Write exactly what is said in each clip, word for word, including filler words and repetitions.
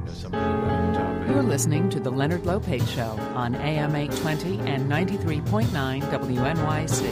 know something about the topic. You're listening to The Leonard Lopate Show on A M eight twenty and ninety-three point nine W N Y C.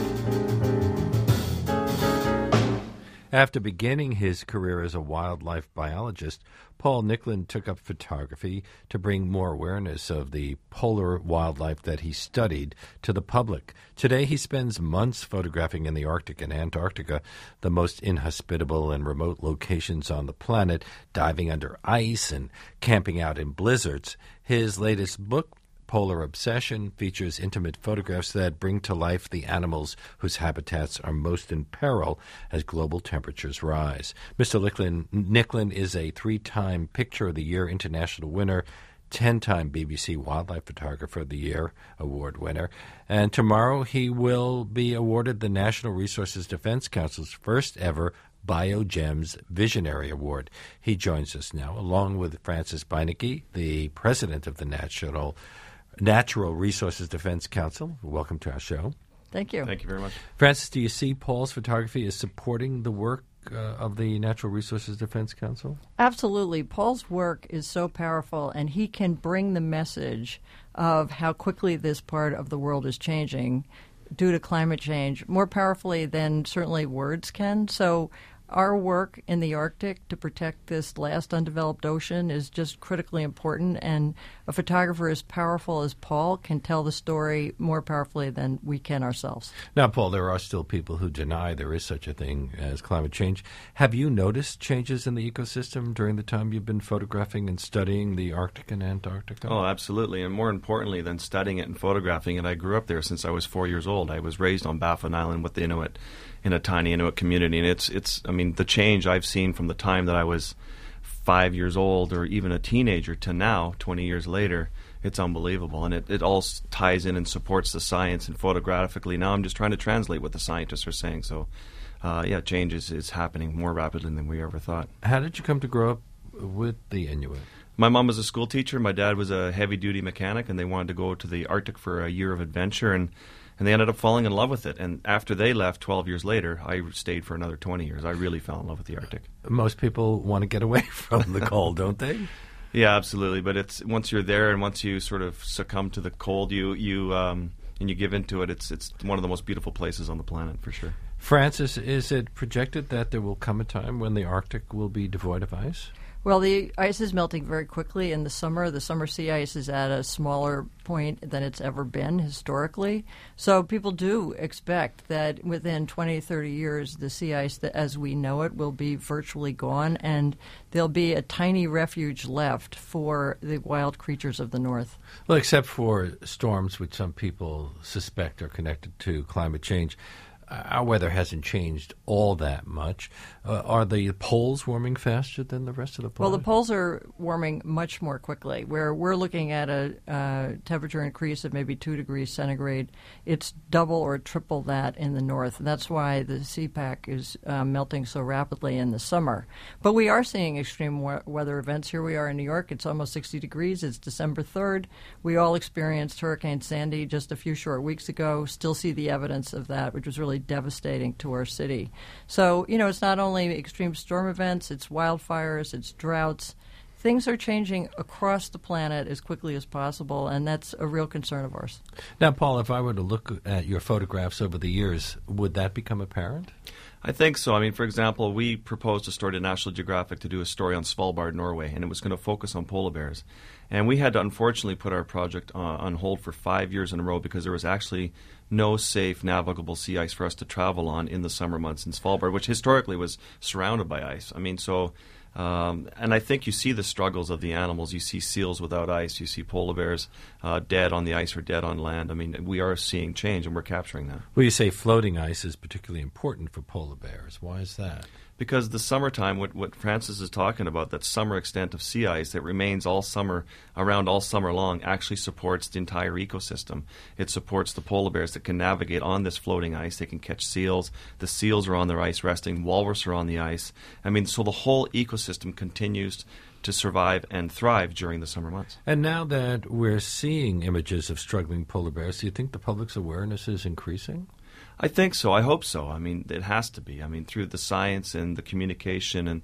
After beginning his career as a wildlife biologist, Paul Nicklin took up photography to bring more awareness of the polar wildlife that he studied to the public. Today, he spends months photographing in the Arctic and Antarctica, the most inhospitable and remote locations on the planet, diving under ice and camping out in blizzards. His latest book, Polar Obsession, features intimate photographs that bring to life the animals whose habitats are most in peril as global temperatures rise. Mister Nicklin, Nicklin is a three-time Picture of the Year International winner, ten-time B B C Wildlife Photographer of the Year award winner, and tomorrow he will be awarded the National Resources Defense Council's first ever BioGEMS Visionary Award. He joins us now, along with Francis Beinecke, the president of the National Natural Resources Defense Council. Welcome to our show. Thank you. Thank you very much. Francis, do you see Paul's photography as supporting the work uh, of the Natural Resources Defense Council? Absolutely. Paul's work is so powerful, and he can bring the message of how quickly this part of the world is changing due to climate change more powerfully than certainly words can. So our work in the Arctic to protect this last undeveloped ocean is just critically important, and a photographer as powerful as Paul can tell the story more powerfully than we can ourselves. Now, Paul, there are still people who deny there is such a thing as climate change. Have you noticed changes in the ecosystem during the time you've been photographing and studying the Arctic and Antarctica? Oh, absolutely. And more importantly than studying it and photographing it, I grew up there since I was four years old. I was raised on Baffin Island with the Inuit, in a tiny Inuit community. And it's, it's, I mean, the change I've seen from the time that I was five years old or even a teenager to now, twenty years later, it's unbelievable. And it, it all ties in and supports the science. And photographically, now I'm just trying to translate what the scientists are saying. So, uh, yeah, change is, is happening more rapidly than we ever thought. How did you come to grow up with the Inuit? My mom was a school teacher. My dad was a heavy-duty mechanic, and they wanted to go to the Arctic for a year of adventure. And And they ended up falling in love with it. And after they left twelve years later, I stayed for another twenty years. I really fell in love with the Arctic. Most people want to get away from the cold, don't they? Yeah, absolutely. But it's once you're there and once you sort of succumb to the cold, you you um, and you give into it, it's it's one of the most beautiful places on the planet, for sure. Francis, is it projected that there will come a time when the Arctic will be devoid of ice? Well, the ice is melting very quickly in the summer. The summer sea ice is at a smaller point than it's ever been historically. So people do expect that within twenty, thirty years, the sea ice that, as we know it will be virtually gone, and there'll be a tiny refuge left for the wild creatures of the north. Well, except for storms, which some people suspect are connected to climate change. Our weather hasn't changed all that much. Uh, are the poles warming faster than the rest of the planet? Well, the poles are warming much more quickly. Where we're looking at a uh, temperature increase of maybe two degrees centigrade, it's double or triple that in the north. And that's why the sea pack is uh, melting so rapidly in the summer. But we are seeing extreme we- weather events. Here we are in New York. It's almost sixty degrees. It's December third. We all experienced Hurricane Sandy just a few short weeks ago. Still see the evidence of that, which was really devastating to our city. So, you know, it's not only extreme storm events, it's wildfires, it's droughts. Things are changing across the planet as quickly as possible, and that's a real concern of ours. Now, Paul, if I were to look at your photographs over the years, would that become apparent? I think so. I mean, for example, we proposed a story to National Geographic to do a story on Svalbard, Norway, and it was going to focus on polar bears. And we had to unfortunately put our project uh, on hold for five years in a row because there was actually no safe navigable sea ice for us to travel on in the summer months in Svalbard, which historically was surrounded by ice. I mean, so, um, and I think you see the struggles of the animals. You see seals without ice. You see polar bears uh, dead on the ice or dead on land. I mean, we are seeing change, and we're capturing that. Well, you say floating ice is particularly important for polar bears. Why is that? Because the summertime, what, what Francis is talking about, that summer extent of sea ice that remains all summer, around all summer long, actually supports the entire ecosystem. It supports the polar bears that can navigate on this floating ice. They can catch seals. The seals are on their ice resting. Walrus are on the ice. I mean, so the whole ecosystem continues to survive and thrive during the summer months. And now that we're seeing images of struggling polar bears, do you think the public's awareness is increasing? I think so. I hope so. I mean, it has to be. I mean, through the science and the communication and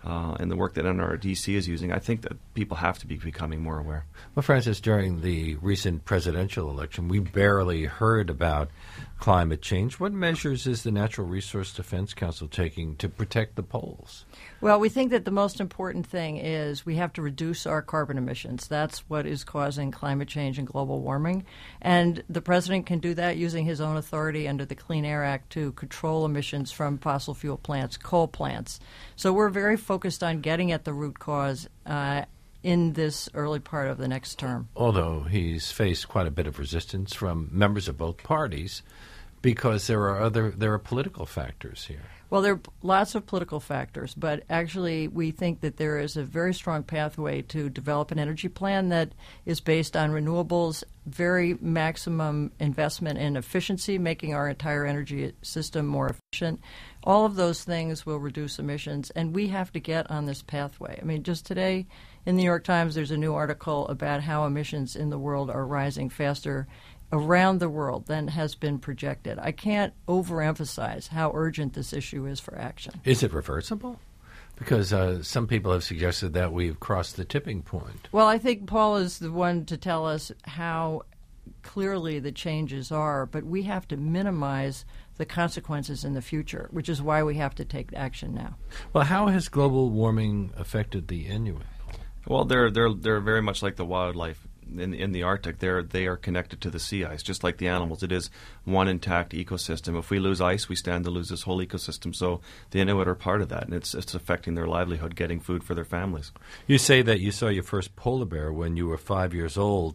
uh, and the work that N R D C is using, I think that people have to be becoming more aware. Well, Francis, during the recent presidential election, we barely heard about climate change. What measures is the Natural Resource Defense Council taking to protect the poles? Well, we think that the most important thing is we have to reduce our carbon emissions. That's what is causing climate change and global warming. And the president can do that using his own authority under the Clean Air Act to control emissions from fossil fuel plants, coal plants. So we're very focused on getting at the root cause uh, in this early part of the next term. Although he's faced quite a bit of resistance from members of both parties because there are other there are political factors here. Well, there are lots of political factors, but actually we think that there is a very strong pathway to develop an energy plan that is based on renewables, very maximum investment in efficiency, making our entire energy system more efficient. All of those things will reduce emissions, and we have to get on this pathway. I mean, just today in the New York Times, there's a new article about how emissions in the world are rising faster around the world than has been projected. I can't overemphasize how urgent this issue is for action. Is it reversible? Because uh, some people have suggested that we've crossed the tipping point. Well, I think Paul is the one to tell us how clearly the changes are, but we have to minimize the consequences in the future, which is why we have to take action now. Well, how has global warming affected the Inuit? Well, they're they're they're very much like the wildlife in in the Arctic. They're they are connected to the sea ice, just like the animals. It is one intact ecosystem. If we lose ice, we stand to lose this whole ecosystem. So the Inuit are part of that, and it's it's affecting their livelihood, getting food for their families. You say that you saw your first polar bear when you were five years old.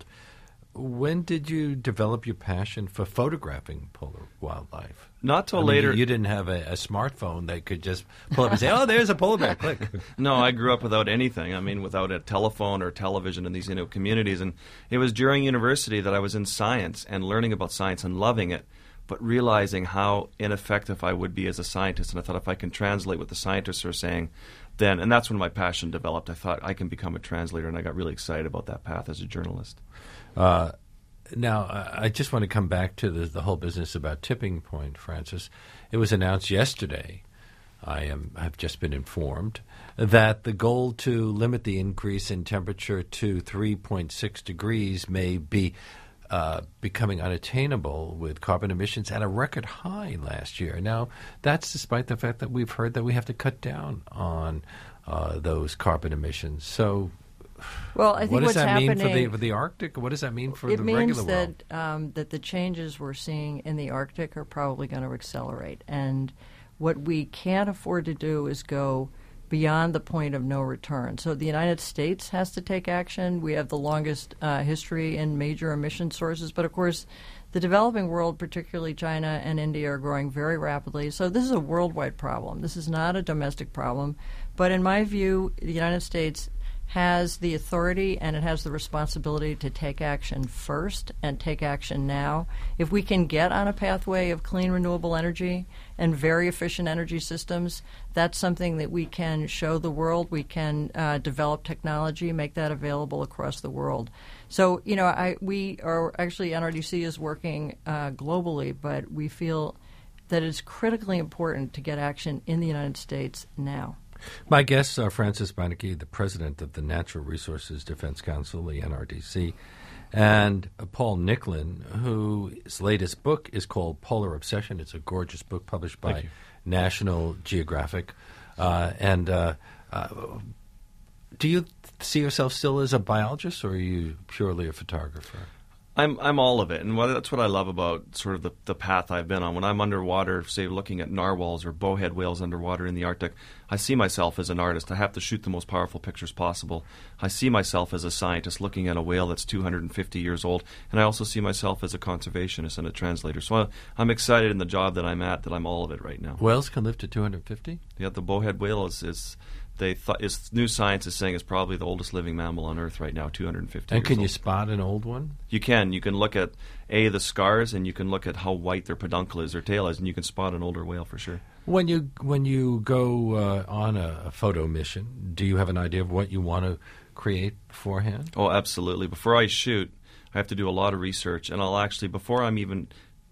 When did you develop your passion for photographing polar wildlife? Not till I mean, later. You, you didn't have a, a smartphone that could just pull up and say, "Oh, there's a polar bear." Click. No, I grew up without anything. I mean, without a telephone or television in these Inuit communities. And it was during university that I was in science and learning about science and loving it, but realizing how ineffective I would be as a scientist. And I thought if I can translate what the scientists are saying, then, and that's when my passion developed. I thought I can become a translator, and I got really excited about that path as a journalist. Uh, now, I just want to come back to the, the whole business about tipping point, Francis. It was announced yesterday, I am have just been informed, that the goal to limit the increase in temperature to three point six degrees may be uh, becoming unattainable with carbon emissions at a record high last year. Now, that's despite the fact that we've heard that we have to cut down on uh, those carbon emissions. So, well, I think what does what's that mean happening, for the for the Arctic? What does that mean for it the means regular world? that um, that the changes we're seeing in the Arctic are probably going to accelerate, and what we can't afford to do is go beyond the point of no return. So the United States has to take action. We have the longest uh, history in major emission sources, but of course, the developing world, particularly China and India, are growing very rapidly. So this is a worldwide problem. This is not a domestic problem. But in my view, the United States has the authority and it has the responsibility to take action first and take action now. If we can get on a pathway of clean renewable energy and very efficient energy systems, that's something that we can show the world. We can uh, develop technology, make that available across the world. So, you know, I we are actually, N R D C is working uh, globally, but we feel that it's critically important to get action in the United States now. My guests are Francis Beinecke, the president of the Natural Resources Defense Council, the N R D C, and Paul Nicklin, whose latest book is called Polar Obsession. It's a gorgeous book published by National Geographic. Uh, and uh, uh, do you see yourself still as a biologist, or are you purely a photographer? I'm I'm all of it, and what, that's what I love about sort of the, the path I've been on. When I'm underwater, say looking at narwhals or bowhead whales underwater in the Arctic, I see myself as an artist. I have to shoot the most powerful pictures possible. I see myself as a scientist looking at a whale that's two hundred fifty years old, and I also see myself as a conservationist and a translator. So I, I'm excited in the job that I'm at that I'm all of it right now. Whales can live to two hundred fifty? Yeah, the bowhead whale is... is They thought is new science is saying it's probably the oldest living mammal on Earth right now, two hundred fifty And years can old. you spot an old one? You can. You can look at a the scars, and you can look at how white their peduncle is, their tail is, and you can spot an older whale for sure. When you when you go uh, on a, a photo mission, do you have an idea of what you want to create beforehand? Oh, absolutely. Before I shoot, I have to do a lot of research, and I'll actually before I'm even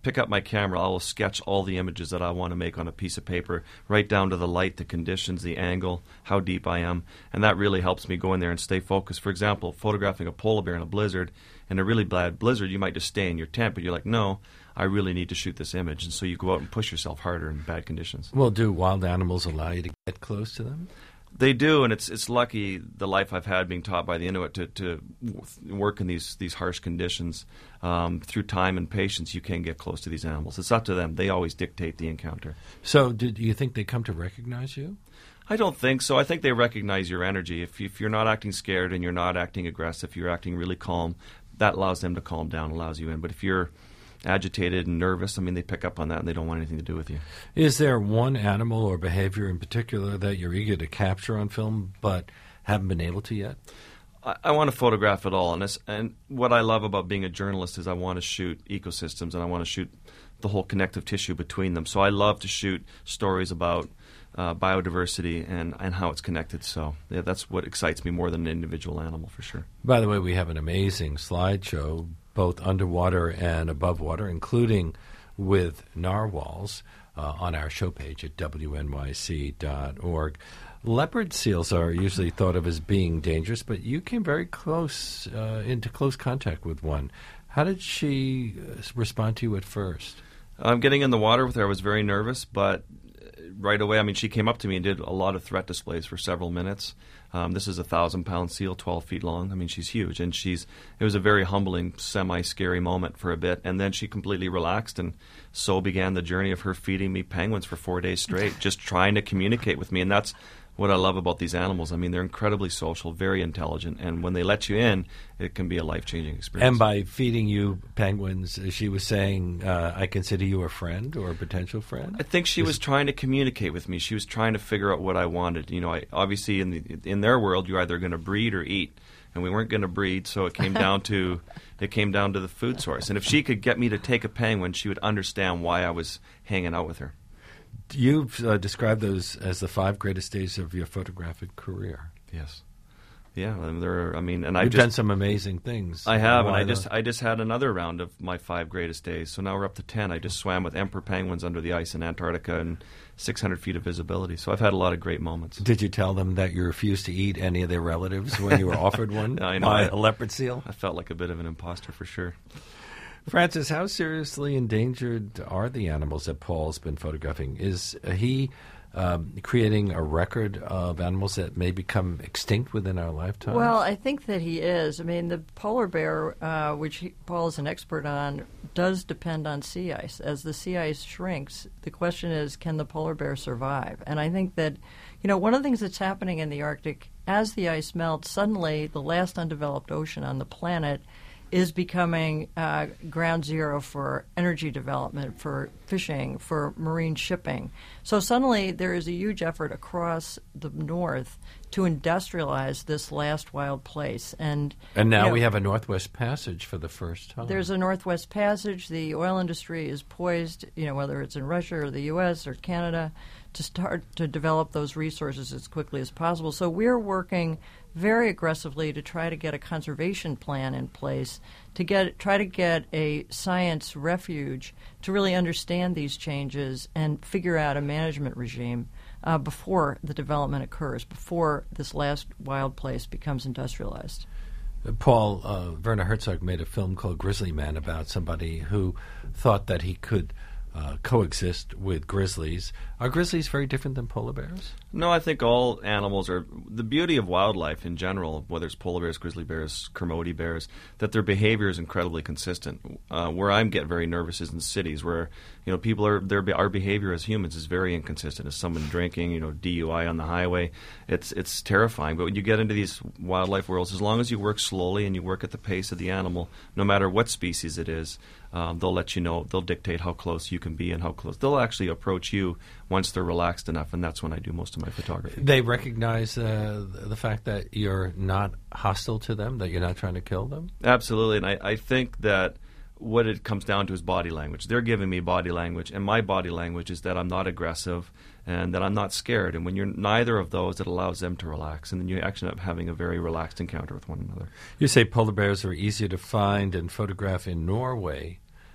pick up my camera, I will sketch all the images that I want to make on a piece of paper, right down to the light, the conditions, the angle, how deep I am. And that really helps me go in there and stay focused. For example, photographing a polar bear in a blizzard, in a really bad blizzard, you might just stay in your tent, but you're like, no, I really need to shoot this image. And so you go out and push yourself harder in bad conditions. Well, do wild animals allow you to get close to them? They do, and it's it's lucky the life I've had being taught by the Inuit to, to work in these, these harsh conditions. Um, through time and patience, you can get close to these animals. It's up to them. They always dictate the encounter. So do you think they come to recognize you? I don't think so. I think they recognize your energy. If, if you're not acting scared and you're not acting aggressive, you're acting really calm, that allows them to calm down, allows you in. But if you're agitated and nervous, I mean, they pick up on that and they don't want anything to do with you. Is there one animal or behavior in particular that you're eager to capture on film but haven't been able to yet? I, I want to photograph it all. And, this, and what I love about being a journalist is I want to shoot ecosystems and I want to shoot the whole connective tissue between them. So I love to shoot stories about uh, biodiversity and, and how it's connected. So yeah, that's what excites me more than an individual animal, for sure. By the way, we have an amazing slideshow, both underwater and above water, including with narwhals, uh, on our show page at W N Y C dot org. Leopard seals are usually thought of as being dangerous, but you came very close, uh, into close contact with one. How did she uh, respond to you at first? Um, getting in the water with her, I was very nervous, but right away, I mean, she came up to me and did a lot of threat displays for several minutes. Um, this is a thousand-pound seal, twelve feet long. I mean, she's huge, and she's. It was a very humbling, semi-scary moment for a bit, and then she completely relaxed, and so began the journey of her feeding me penguins for four days straight, just trying to communicate with me, and that's what I love about these animals. I mean, they're incredibly social, very intelligent, and when they let you in, it can be a life-changing experience. And by feeding you penguins, she was saying, uh, I consider you a friend or a potential friend? I think she was trying to communicate with me. She was trying to figure out what I wanted. You know, I, obviously in the, in their world, you're either going to breed or eat, and we weren't going to breed, so it came down to it came down to the food source. And if she could get me to take a penguin, she would understand why I was hanging out with her. You've uh, described those as the five greatest days of your photographic career. Yes. Yeah, and there are, I mean, and I've You've just, done some amazing things. I have, and Why I the- just I just had another round of my five greatest days. So now we're up to ten. I just swam with emperor penguins under the ice in Antarctica and six hundred feet of visibility. So I've had a lot of great moments. Did you tell them that you refused to eat any of their relatives when you were offered one I know. by I- a leopard seal? I felt like a bit of an imposter for sure. Francis, how seriously endangered are the animals that Paul's been photographing? Is he um, creating a record of animals that may become extinct within our lifetime? Well, I think that he is. I mean, the polar bear, uh, which he, Paul is an expert on, does depend on sea ice. As the sea ice shrinks, the question is, can the polar bear survive? And I think that, you know, one of the things that's happening in the Arctic, as the ice melts, suddenly the last undeveloped ocean on the planet is becoming uh, ground zero for energy development, for fishing, for marine shipping. So suddenly there is a huge effort across the north to industrialize this last wild place. And and now you know, we have a Northwest Passage for the first time. there's a Northwest Passage. The oil industry is poised, you know, whether it's in Russia or the U S or Canada, to start to develop those resources as quickly as possible. So we're working very aggressively to try to get a conservation plan in place, to get try to get a science refuge to really understand these changes and figure out a management regime uh, before the development occurs, before this last wild place becomes industrialized. Uh, Paul, uh, Werner Herzog made a film called Grizzly Man about somebody who thought that he could uh, coexist with grizzlies. Are grizzlies very different than polar bears? No, I think all animals are – the beauty of wildlife in general, whether it's polar bears, grizzly bears, Kermode bears, that their behavior is incredibly consistent. Uh, where I get very nervous is in cities where, you know, people are – their our behavior as humans is very inconsistent. As someone drinking, you know, D U I on the highway, it's it's terrifying. But when you get into these wildlife worlds, as long as you work slowly and you work at the pace of the animal, no matter what species it is, um, they'll let you know – they'll dictate how close you can be and how close – they'll actually approach you once they're relaxed enough, and that's when I do most of my photography. They recognize uh, the fact that you're not hostile to them, that you're not trying to kill them? Absolutely, and I, I think that what it comes down to is body language. They're giving me body language, and my body language is that I'm not aggressive and that I'm not scared. And when you're neither of those, it allows them to relax, and then you actually end up having a very relaxed encounter with one another. You say polar bears are easier to find and photograph in Norway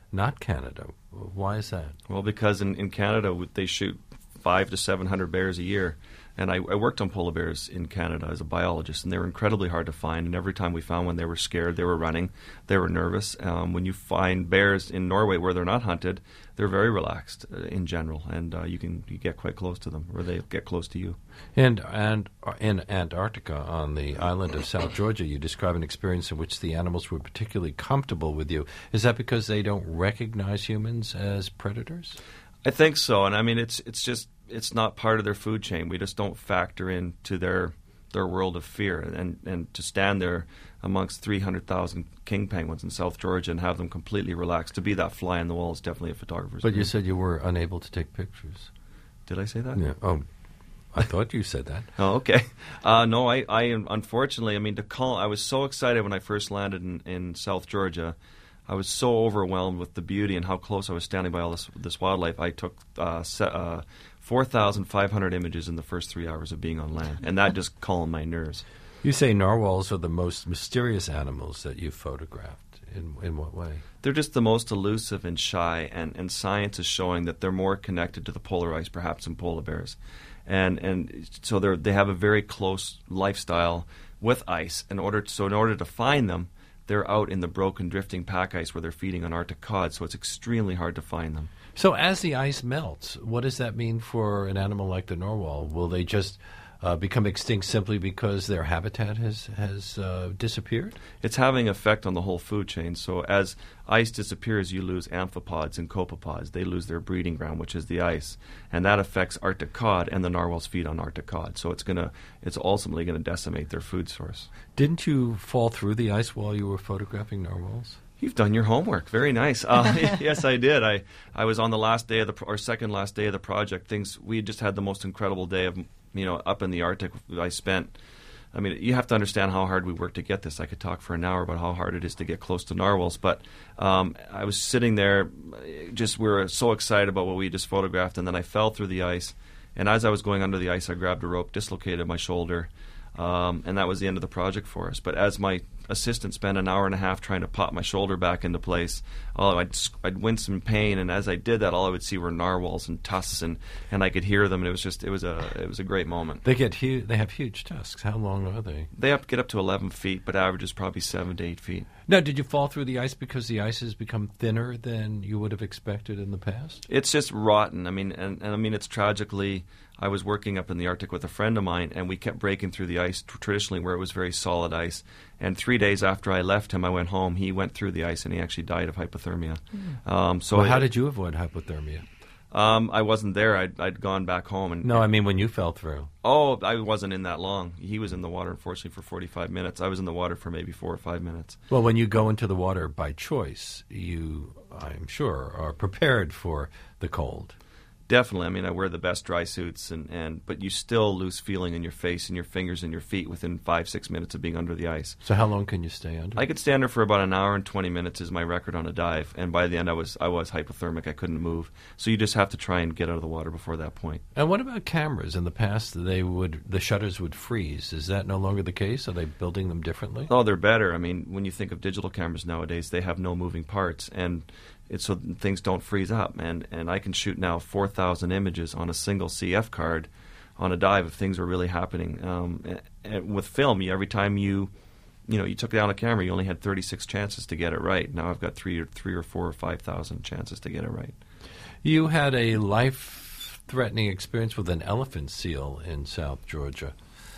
not Canada. Why is that? Well, because in, in Canada they shoot five to seven hundred bears a year. And I, I worked on polar bears in Canada as a biologist, and they were incredibly hard to find. And every time we found one, they were scared, they were running, they were nervous. Um, when you find bears in Norway where they're not hunted, they're very relaxed uh, in general, and uh, you can you get quite close to them, or they get close to you. And and uh, in Antarctica, on the island of South Georgia, you describe an experience in which the animals were particularly comfortable with you. Is that because they don't recognize humans as predators? I think so, and I mean it's it's just. It's not part of their food chain. We just don't factor into their their world of fear. And, and to stand there amongst three hundred thousand king penguins in South Georgia and have them completely relaxed, to be that fly on the wall is definitely a photographer's But dream. you said you were unable to take pictures. Did I say that? Yeah. Oh, I thought you said that. Oh, okay. Uh, no, I, I unfortunately, I mean, to call, I was so excited when I first landed in, in South Georgia. I was so overwhelmed with the beauty and how close I was standing by all this this wildlife. I took uh, se- uh, four thousand five hundred images in the first three hours of being on land, and that just calmed my nerves. You say narwhals are the most mysterious animals that you've photographed. In in what way? They're just the most elusive and shy, and, and science is showing that they're more connected to the polar ice, perhaps, than polar bears. And and so they they have a very close lifestyle with ice. In order to, so in order to find them, they're out in the broken, drifting pack ice where they're feeding on Arctic cod, so it's extremely hard to find them. So as the ice melts, what does that mean for an animal like the narwhal? Will they just uh, become extinct simply because their habitat has, has uh, disappeared? It's having an effect on the whole food chain. So as ice disappears, you lose amphipods and copepods. They lose their breeding ground, which is the ice. And that affects Arctic cod, and the narwhals feed on Arctic cod. So it's gonna, it's ultimately going to decimate their food source. Didn't you fall through the ice while you were photographing narwhals? You've done your homework. Very nice. Uh, yes, I did. I, I was on the last day of the, or second last day of the project. Things, we just had the most incredible day of, you know, up in the Arctic. I spent, I mean, you have to understand how hard we worked to get this. I could talk for an hour about how hard it is to get close to narwhals. But um, I was sitting there, just, we were so excited about what we just photographed, and then I fell through the ice. And as I was going under the ice, I grabbed a rope, dislocated my shoulder, um, and that was the end of the project for us. But as my assistant spent an hour and a half trying to pop my shoulder back into place, oh, I'd, I'd wince in pain, and as I did that, all I would see were narwhals and tusks, and, and I could hear them, and it was just it was a it was a great moment. They get hu- They have huge tusks. How long are they? They up, get up to eleven feet, but average is probably seven to eight feet. Now, did you fall through the ice because the ice has become thinner than you would have expected in the past? It's just rotten. I mean, and, and I mean, it's tragically. I was working up in the Arctic with a friend of mine, and we kept breaking through the ice, t- traditionally where it was very solid ice. And three days after I left him, I went home. He went through the ice, and he actually died of hypothermia. Mm. Um, so well, how it, did you avoid hypothermia? Um, I wasn't there. I'd, I'd gone back home. And No, I mean when you fell through. Oh, I wasn't in that long. He was in the water, unfortunately, for forty-five minutes. I was in the water for maybe four or five minutes. Well, when you go into the water by choice, you, I'm sure, are prepared for the cold. Definitely. I mean, I wear the best dry suits, and, and but you still lose feeling in your face and your fingers and your feet within five, six minutes of being under the ice. So how long can you stay under? I could stand there for about an hour and twenty minutes is my record on a dive, and by the end I was I was hypothermic. I couldn't move. So you just have to try and get out of the water before that point. And what about cameras? In the past, they would the shutters would freeze. Is that no longer the case? Are they building them differently? Oh, they're better. I mean, when you think of digital cameras nowadays, they have no moving parts, and it's so things don't freeze up. And, and I can shoot now four thousand images on a single C F card on a dive if things are really happening. Um, and, and with film, you, every time you, you know, you took down a camera, you only had thirty-six chances to get it right. Now I've got three or three or four or five thousand chances to get it right. You had a life-threatening experience with an elephant seal in South Georgia.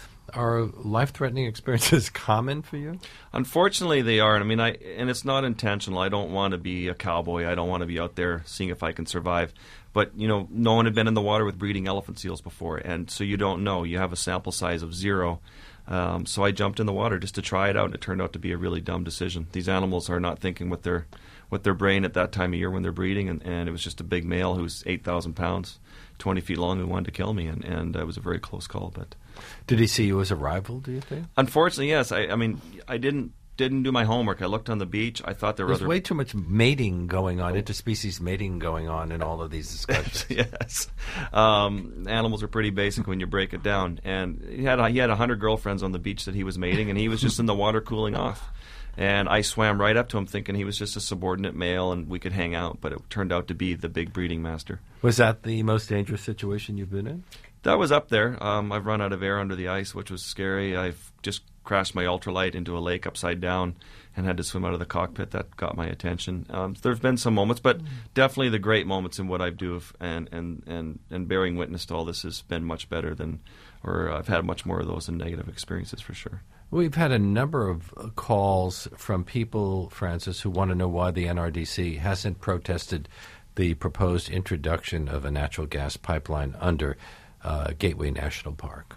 Are life-threatening experiences common for you? Unfortunately, they are. I mean, I and it's not intentional. I don't want to be a cowboy. I don't want to be out there seeing if I can survive. But, you know, no one had been in the water with breeding elephant seals before, and so you don't know. You have a sample size of zero. Um, so I jumped in the water just to try it out, and it turned out to be a really dumb decision. These animals are not thinking with their with their brain at that time of year when they're breeding, and, and it was just a big male who's eight thousand pounds, twenty feet long, who wanted to kill me, and, and it was a very close call. But did he see you as a rival, do you think? Unfortunately, yes. I, I mean, I didn't didn't do my homework. I looked on the beach. I thought there were There's other... way too much mating going on, interspecies mating going on in all of these discussions. Yes. Um, animals are pretty basic when you break it down. And he had he had a hundred girlfriends on the beach that he was mating, and he was just in the water cooling off. And I swam right up to him thinking he was just a subordinate male and we could hang out, but it turned out to be the big breeding master. Was that the most dangerous situation you've been in? That was up there. Um, I've run out of air under the ice, which was scary. I've just crashed my ultralight into a lake upside down and had to swim out of the cockpit. That got my attention. Um, there have been some moments, but mm. definitely the great moments in what I do, and, and, and, and bearing witness to all this has been much better than, or I've had much more of those than negative experiences for sure. We've had a number of calls from people, Francis, who want to know why the N R D C hasn't protested the proposed introduction of a natural gas pipeline under uh, Gateway National Park.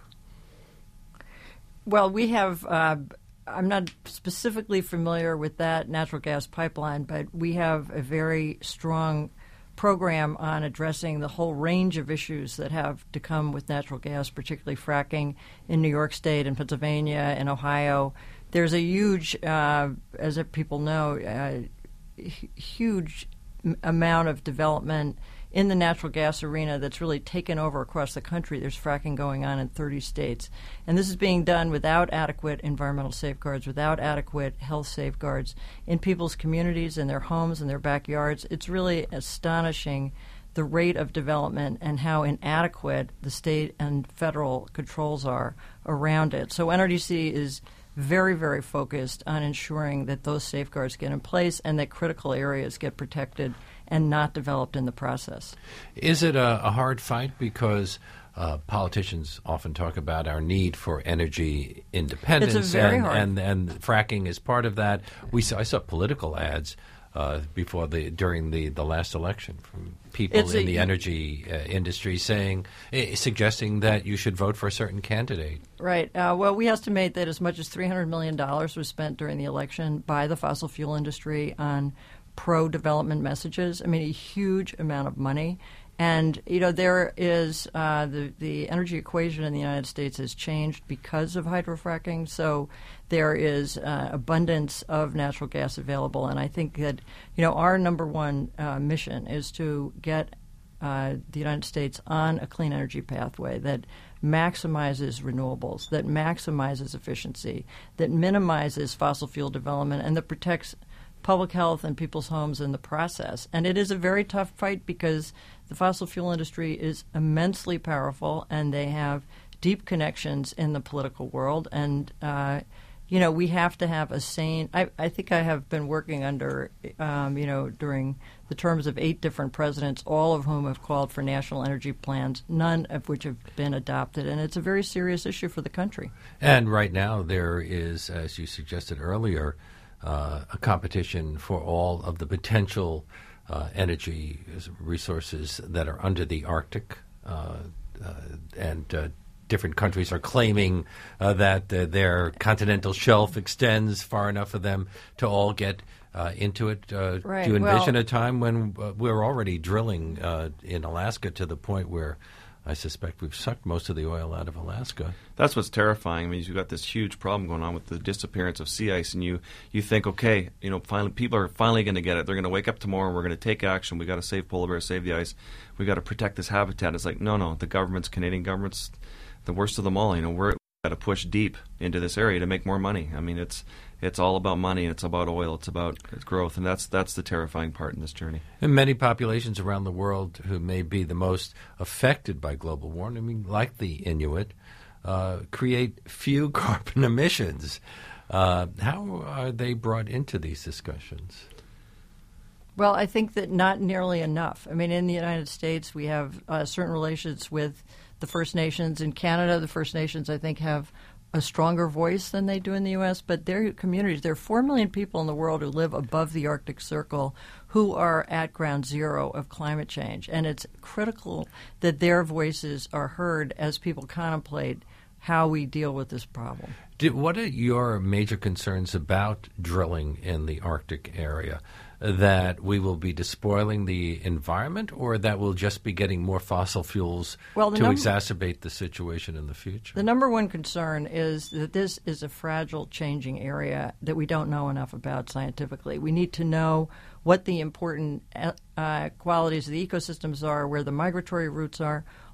Well, we have, uh, I'm not specifically familiar with that natural gas pipeline, but we have a very strong program on addressing the whole range of issues that have to come with natural gas, particularly fracking in New York State and Pennsylvania and Ohio. There's a huge, uh, as people know, uh, h- huge m- amount of development in the natural gas arena that's really taken over across the country. There's fracking going on in thirty states. And this is being done without adequate environmental safeguards, without adequate health safeguards in people's communities, in their homes, in their backyards. It's really astonishing the rate of development and how inadequate the state and federal controls are around it. So N R D C is very, very focused on ensuring that those safeguards get in place and that critical areas get protected and not developed in the process. Is it a, a hard fight because uh, politicians often talk about our need for energy independence, it's a very and, hard. and and fracking is part of that? We saw, I saw political ads uh, before the during the, the last election from people It's in a- the energy uh, industry saying, eh, suggesting that you should vote for a certain candidate. Right. Uh, well, we estimate that as much as three hundred million dollars was spent during the election by the fossil fuel industry on pro-development messages. I mean, a huge amount of money. And, you know, there is uh, the, the energy equation in the United States has changed because of hydrofracking. So there is uh, abundance of natural gas available. And I think that, you know, our number one uh, mission is to get uh, the United States on a clean energy pathway that maximizes renewables, that maximizes efficiency, that minimizes fossil fuel development, and that protects public health and people's homes in the process. And it is a very tough fight because the fossil fuel industry is immensely powerful and they have deep connections in the political world. And, uh, you know, we have to have a sane – I, I think I have been working under, um, you know, during the terms of eight different presidents, all of whom have called for national energy plans, none of which have been adopted. And it's a very serious issue for the country. And right now there is, as you suggested earlier, Uh, a competition for all of the potential uh, energy resources that are under the Arctic, uh, uh, and uh, different countries are claiming uh, that uh, their continental shelf extends far enough for them to all get uh, into it. Uh, right. Do you envision well, a time when uh, we're already drilling uh, in Alaska to the point where I suspect we've sucked most of the oil out of Alaska? That's what's terrifying. I mean, you've got this huge problem going on with the disappearance of sea ice, and you, you think, okay, you know, finally, people are finally going to get it. They're going to wake up tomorrow, and we're going to take action. We got to save polar bears, save the ice. We got to protect this habitat. It's like, no, no, the government's, Canadian government's the worst of them all. You know, we're got to push deep into this area to make more money. I mean, it's it's all about money. It's about oil. It's about growth, and that's that's the terrifying part in this journey. And many populations around the world who may be the most affected by global warming, I mean, like the Inuit, uh, create few carbon emissions. Uh, how are they brought into these discussions? Well, I think that not nearly enough. I mean, in the United States, we have uh, certain relations with the First Nations. In Canada, the First Nations, I think, have a stronger voice than they do in the U S, but their communities, there are four million people in the world who live above the Arctic Circle who are at ground zero of climate change. And it's critical that their voices are heard as people contemplate how we deal with this problem. Did, what are your major concerns about drilling in the Arctic area? That we will be despoiling the environment, or that we'll just be getting more fossil fuels well, to num- exacerbate the situation in the future? The number one concern is that this is a fragile, changing area that we don't know enough about scientifically. We need to know what the important uh, qualities of the ecosystems are, where the migratory routes are.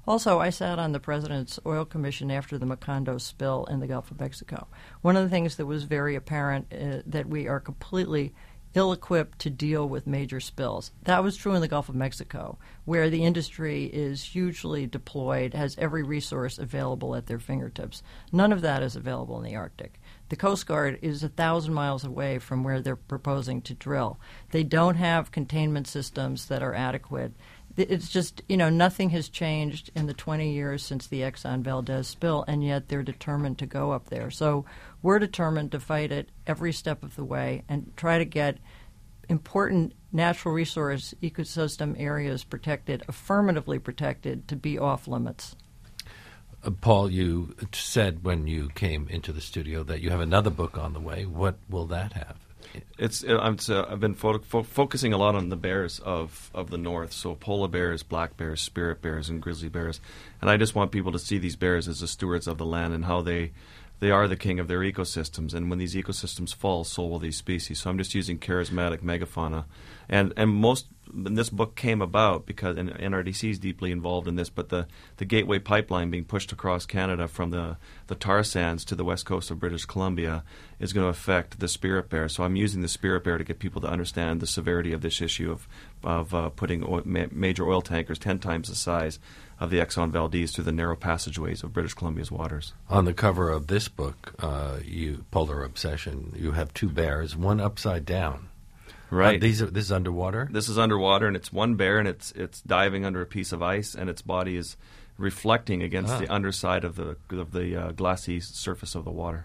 Also, I sat on the President's Oil Commission after the Macondo spill in the Gulf of Mexico. One of the things that was very apparent uh, that we are completely ill-equipped to deal with major spills. That was true in the Gulf of Mexico, where the industry is hugely deployed, has every resource available at their fingertips. None of that is available in the Arctic. The Coast Guard is a thousand miles away from where they're proposing to drill. They don't have containment systems that are adequate. It's just, you know, nothing has changed in the twenty years since the Exxon Valdez spill, and yet they're determined to go up there. So we're determined to fight it every step of the way and try to get important natural resource ecosystem areas protected, affirmatively protected, to be off limits. Uh, Paul, you said when you came into the studio that you have another book on the way. What will that have? It's, I'm, uh, I've been fo- fo- focusing a lot on the bears of, of the north, so polar bears, black bears, spirit bears, and grizzly bears. And I just want people to see these bears as the stewards of the land and how they they are the king of their ecosystems. And when these ecosystems fall, so will these species. So I'm just using charismatic megafauna. And and most and this book came about because and N R D C is deeply involved in this, but the, the Gateway Pipeline being pushed across Canada from the, the tar sands to the west coast of British Columbia is going to affect the spirit bear. So I'm using the spirit bear to get people to understand the severity of this issue of of uh, putting oil, ma- major oil tankers ten times the size of the Exxon Valdez through the narrow passageways of British Columbia's waters. On the cover of this book, uh, you Polar Obsession, you have two bears, one upside down. Right. Uh, these are this is underwater? This is underwater, and it's one bear, and it's it's diving under a piece of ice, and its body is reflecting against ah. the underside of the of the uh, glassy surface of the water.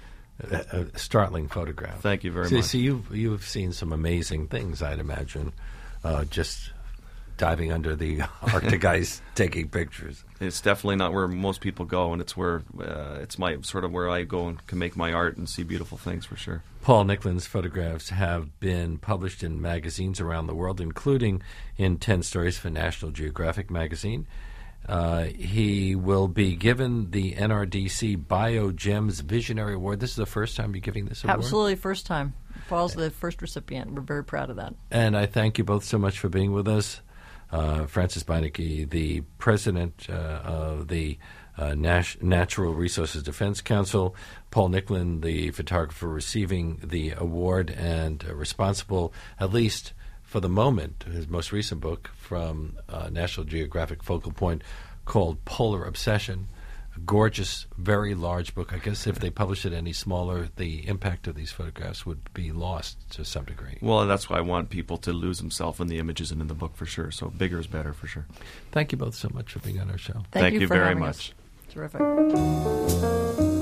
A, a startling photograph. Thank you very so, much. So you've, you've seen some amazing things, I'd imagine, uh, just diving under the Arctic ice, taking pictures. It's definitely not where most people go, and it's where uh, it's my sort of where I go and can make my art and see beautiful things for sure. Paul Nicklen's photographs have been published in magazines around the world, including in ten Stories for National Geographic magazine. Uh, he will be given the N R D C BioGems Visionary Award. This is the first time you're giving this award? Absolutely, first time. Paul's the first recipient. We're very proud of that. And I thank you both so much for being with us. Uh, Francis Beinecke, the president uh, of the uh, Nas- Natural Resources Defense Council, Paul Nicklen, the photographer receiving the award and uh, responsible, at least for the moment, his most recent book from uh, National Geographic Focal Point called Polar Obsession. A gorgeous, very large book. I guess if they published it any smaller, the impact of these photographs would be lost to some degree. Well, that's why I want people to lose themselves in the images and in the book for sure. So bigger is better for sure. Thank you both so much for being on our show. Thank, Thank you, you for very having much. us. Terrific.